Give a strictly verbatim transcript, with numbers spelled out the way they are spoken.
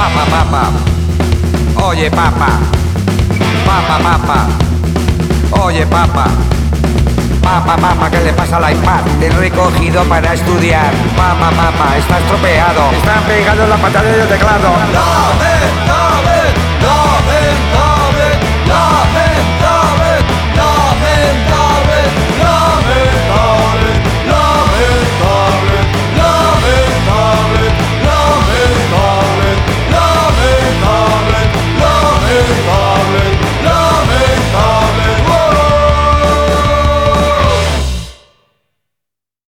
Papa, papa. Oye, papa. Papa, papa. Oye, papa. Papa, papa, ¿qué le pasa al iPad? Te he recogido para estudiar. Papa, papa, está estropeado. Están pegados las pantallas del teclado. No.